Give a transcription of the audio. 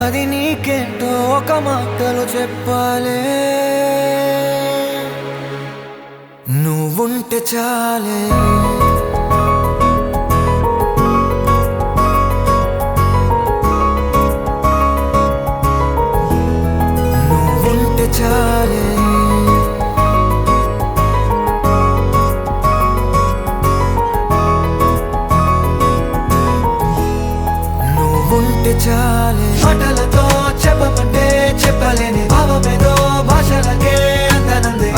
అది నీకేంటో ఒక మాటలు చెప్పాలే నువ్వుంటే చాలే నువ్వుంటే చాలే నువ్వుంటే చాలే మాటలతో చెప్పమంటే చెప్పలేని